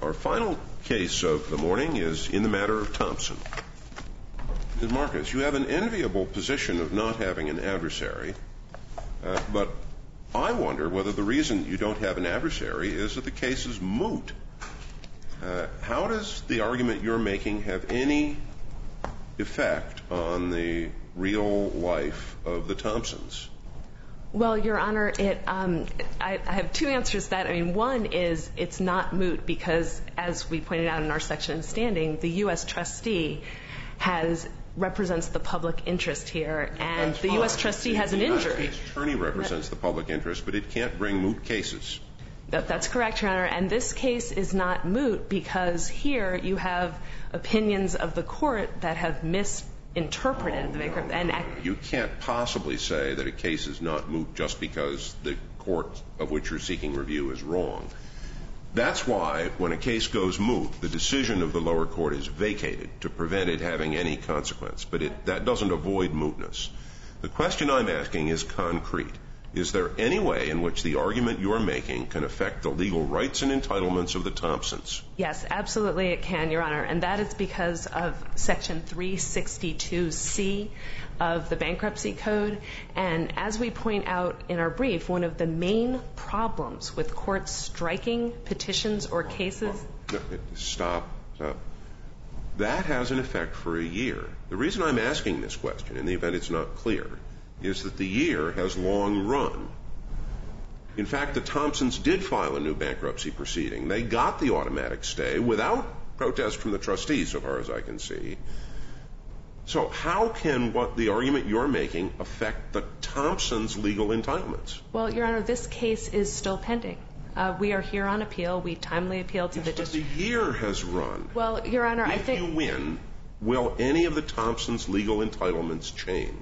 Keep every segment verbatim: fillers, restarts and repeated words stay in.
Our final case of the morning is in the matter of Thompson. Miz Marcus, you have an enviable position of not having an adversary, uh, but I wonder whether the reason you don't have an adversary is that the case is moot. Uh, how does the argument you're making have any effect on the real life of the Thompsons? Well, Your Honor, it, um, I, I have two answers to that. I mean, one is it's not moot because, as we pointed out in our section of standing, the U S trustee has represents the public interest here, and That's the fine. U S trustee has an the injury. The United States Attorney represents the public interest, but it can't bring moot cases. That, that's correct, Your Honor. And this case is not moot because here you have opinions of the court that have misinterpreted oh, the bankruptcy. No, And no, no. You can't possibly say that a case is not moot just because the court of which you're seeking review is wrong. That's why when a case goes moot, the decision of the lower court is vacated to prevent it having any consequence. But it, that doesn't avoid mootness. The question I'm asking is concrete. Is there any way in which the argument you're making can affect the legal rights and entitlements of the Thompsons? Yes, absolutely it can, Your Honor. And that is because of Section three sixty-two C of the Bankruptcy Code. And as we point out in our brief, one of the main problems with courts striking petitions or cases... Stop. Stop. That has an effect for a year. The reason I'm asking this question, in the event it's not clear, is that the year has long run. In fact, the Thompsons did file a new bankruptcy proceeding. They got the automatic stay without protest from the trustees, so far as I can see. So how can what the argument you're making affect the Thompsons' legal entitlements? Well, Your Honor, this case is still pending. Uh, we are here on appeal. We timely appealed to yes, the but district. The year has run. Well, Your Honor, if I think... If you win, will any of the Thompsons' legal entitlements change?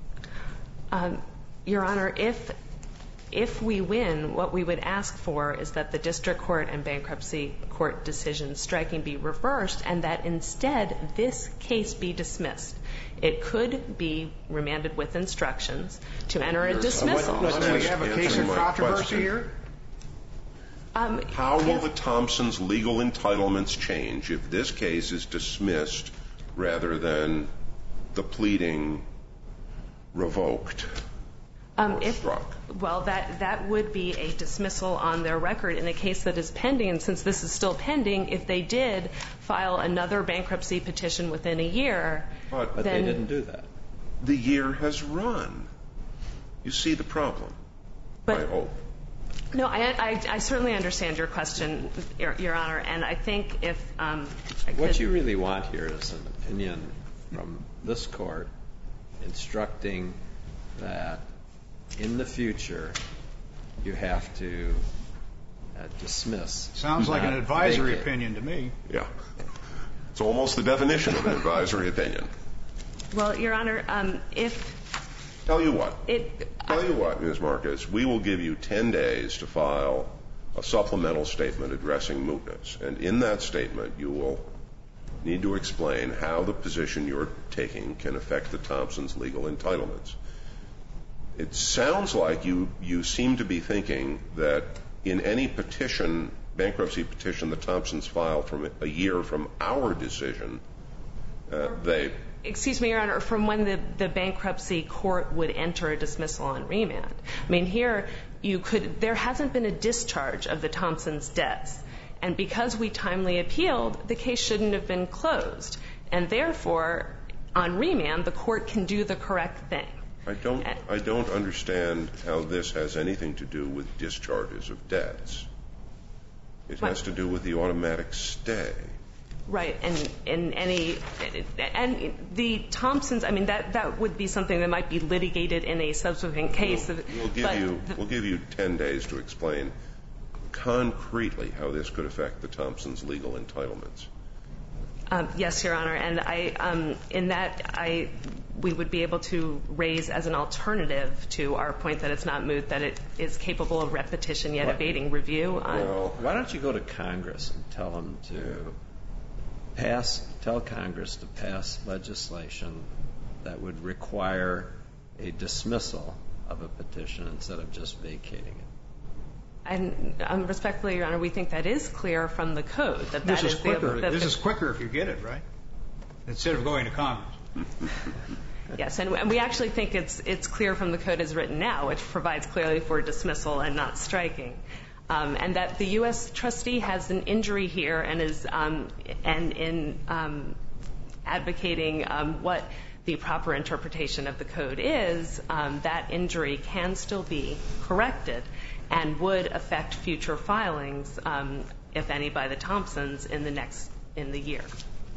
Um, Your Honor, if if we win, what we would ask for is that the district court and bankruptcy court decisions striking be reversed and that instead this case be dismissed. It could be remanded with instructions to enter a dismissal. What, do we have a case of controversy here? Um, How will the Thompsons' legal entitlements change if this case is dismissed rather than the pleading revoked um, or if, struck? Well, that, that would be a dismissal on their record in a case that is pending. And since this is still pending, if they did file another bankruptcy petition within a year, but, but then they didn't do that. The year has run. You see the problem, but, I hope. No, I, I, I certainly understand your question, Your, Your Honor, and I think if um, I could... What you really want here is an opinion from this court instructing that in the future you have to uh, dismiss. Sounds like an advisory vacate. opinion to me. Yeah. It's almost the definition of an advisory opinion. Well, Your Honor, um, if... Tell you what. It, Tell you what, Miz Marcus, we will give you ten days to file a supplemental statement addressing mootness. And in that statement, you will need to explain how the position you're taking can affect the Thompsons' legal entitlements. It sounds like you, you seem to be thinking that in any petition, bankruptcy petition the Thompsons filed from a year from our decision, uh, they... Excuse me, Your Honor, from when the, the bankruptcy court would enter a dismissal on remand. I mean, here, you could, there hasn't been a discharge of the Thompsons' debts. And because we timely appealed, the case shouldn't have been closed. And therefore, on remand, the court can do the correct thing. I don't, I don't understand how this has anything to do with discharges of debts. It has to do with the automatic stay. Right, and in any, and the Thompsons, I mean, that, that would be something that might be litigated in a subsequent case. We'll, we'll give you, we'll give you ten days to explain concretely how this could affect the Thompsons' legal entitlements. Um, yes, Your Honor, and I, um, in that, I, we would be able to raise as an alternative to our point that it's not moot, that it is capable of repetition yet evading review. On well, why don't you go to Congress and tell them to... Yeah. Pass, tell Congress to pass legislation that would require a dismissal of a petition instead of just vacating it. And um, respectfully, Your Honor, we think that is clear from the code. That This that is is quicker. The, that this the, is quicker if you get it, right? Instead of going to Congress. Yes, and, and we actually think it's it's clear from the code as written now, which provides clearly for dismissal and not striking. Um, and that the U S trustee has an injury here and is um, and in um, advocating um, what the proper interpretation of the code is, um, that injury can still be corrected and would affect future filings, um, if any, by the Thompsons in the next in the year.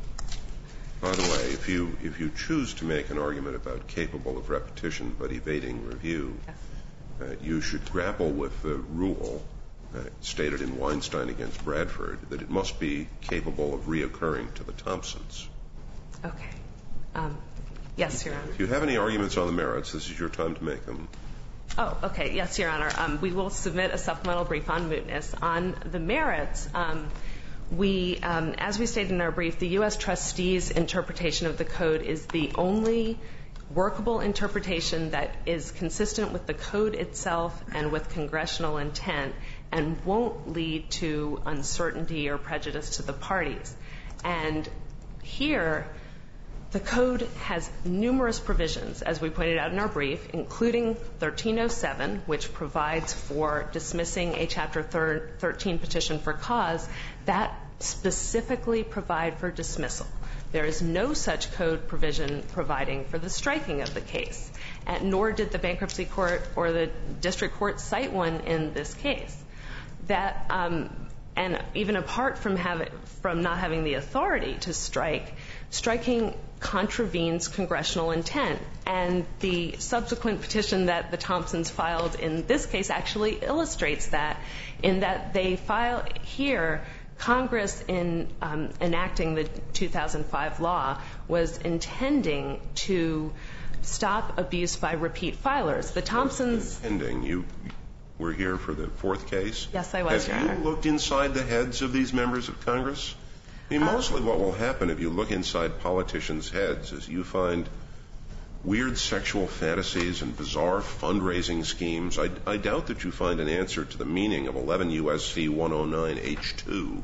By the way, if you if you choose to make an argument about capable of repetition but evading review, Yes. uh, you should grapple with the rule uh, stated in Weinstein against Bradford that it must be capable of reoccurring to the Thompsons. Okay. Um, yes, Your Honor. If you have any arguments on the merits, this is your time to make them. Oh, okay. Yes, Your Honor. Um, we will submit a supplemental brief on mootness. On the merits, um, we, um, as we stated in our brief, the U S trustee's interpretation of the code is the only workable interpretation that is consistent with the code itself and with congressional intent and won't lead to uncertainty or prejudice to the parties. And here, the code has numerous provisions, as we pointed out in our brief, including thirteen oh seven, which provides for dismissing a Chapter thirteen petition for cause, that specifically provide for dismissal. There is no such code provision providing for the striking of the case, and nor did the bankruptcy court or the district court cite one in this case. That, um, and even apart from having, from not having the authority to strike, striking contravenes congressional intent. And the subsequent petition that the Thompsons filed in this case actually illustrates that, in that they file here, Congress, in um, enacting the two thousand five law, was intending to stop abuse by repeat filers. The Thompsons... Intending. You were here for the fourth case? Yes, I was, Your Honor. Have you looked inside the heads of these members of Congress? I mean, mostly what will happen if you look inside politicians' heads is you find weird sexual fantasies and bizarre fundraising schemes. I, I doubt that you find an answer to the meaning of eleven U S C one oh nine H two.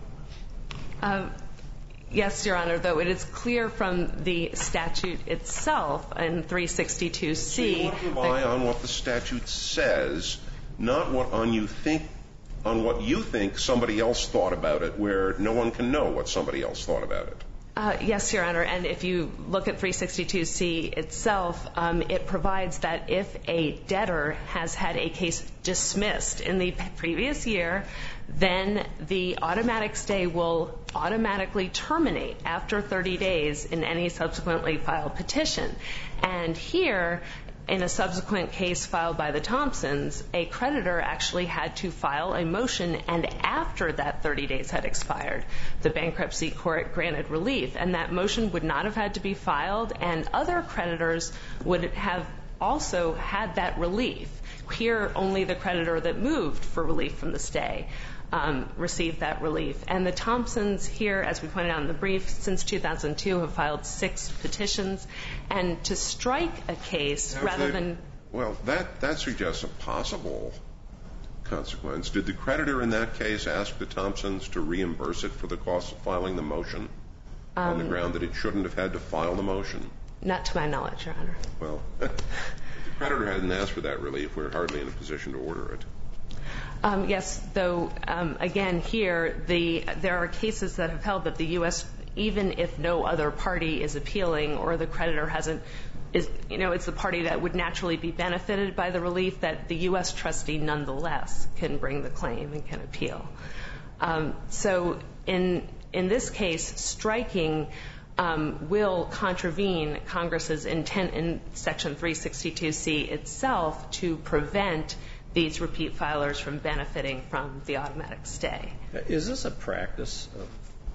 Um, yes, Your Honor, though it is clear from the statute itself in three sixty-two C. So you want to rely on what the statute says, not what on you think on what you think somebody else thought about it, where no one can know what somebody else thought about it. Uh, yes, Your Honor, and if you look at three sixty-two C itself, um, it provides that if a debtor has had a case dismissed in the previous year, then the automatic stay will automatically terminate after thirty days in any subsequently filed petition. And here, in a subsequent case filed by the Thompsons, a creditor actually had to file a motion, and after that thirty days had expired, the bankruptcy court granted relief. And that motion would not have had to be filed, and other creditors would have also had that relief. Here, only the creditor that moved for relief from the stay um, received that relief. And the Thompsons here, as we pointed out in the brief, since two thousand two have filed six petitions. And to strike a case Now, rather they, than... Well, that, that suggests a possible consequence. Did the creditor in that case ask the Thompsons to reimburse it for the cost of filing the motion um, on the ground that it shouldn't have had to file the motion? Not to my knowledge, Your Honor. Well, if the creditor hadn't asked for that relief, we're hardly in a position to order it. Um, yes, though, um, again, here, the, there are cases that have held that the U S, even if no other party is appealing or the creditor hasn't, is, you know, it's the party that would naturally be benefited by the relief, that the U S trustee nonetheless can bring the claim and can appeal. Um, so in, in this case, striking um, will contravene Congress's intent in Section three sixty-two C itself to prevent these repeat filers from benefiting from the automatic stay. Is this a practice of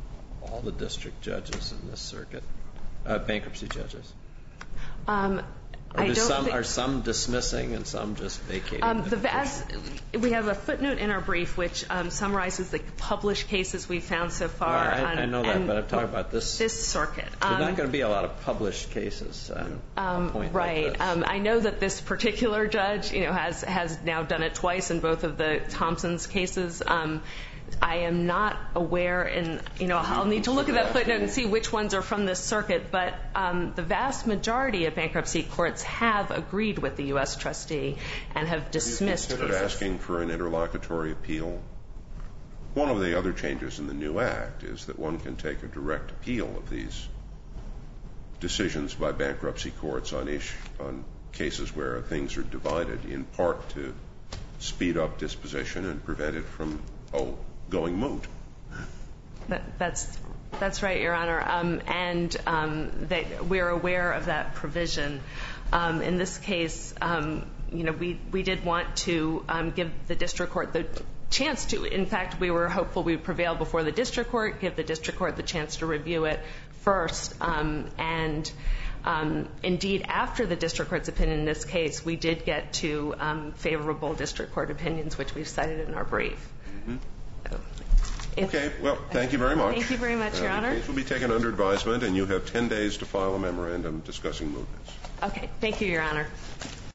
all the district judges in this circuit, uh, bankruptcy judges? Um, Or I do don't some, think- are some dismissing and some just vacating? Um, the the petition? vast, we have a footnote in our brief which um, summarizes the published cases we've found so far. Well, I, I on- know that, and but I'm talking about this. this circuit. There's Um, not going to be a lot of published cases. Uh, a Um, point right. Like this. Um, I know that this particular judge, you know, has has now done it twice in both of the Thompson's cases. Um, I am not aware, and you know, I'll need to look at that footnote and see which ones are from this circuit. But um, the vast majority of bankruptcy courts have agreed with the U S trustee and have dismissed Have you considered cases. asking for an interlocutory appeal? One of the other changes in the new act is that one can take a direct appeal of these decisions by bankruptcy courts on ish, on cases where things are divided, in part to speed up disposition and prevent it from oh going moot. That, that's that's right, Your Honor, um, and um, that we're aware of that provision. Um, in this case, um, you know, we we did want to um, give the district court the chance to. In fact, we were hopeful we would prevail before the district court, give the district court the chance to review it first, um, and. Um, indeed, after the district court's opinion in this case, we did get to um, favorable district court opinions, which we've cited in our brief. Mm-hmm. So, if- Okay, well, thank you very much. Thank you very much, Your Uh, Honor. The case will be taken under advisement, and you have ten days to file a memorandum discussing mootness. Okay, thank you, Your Honor.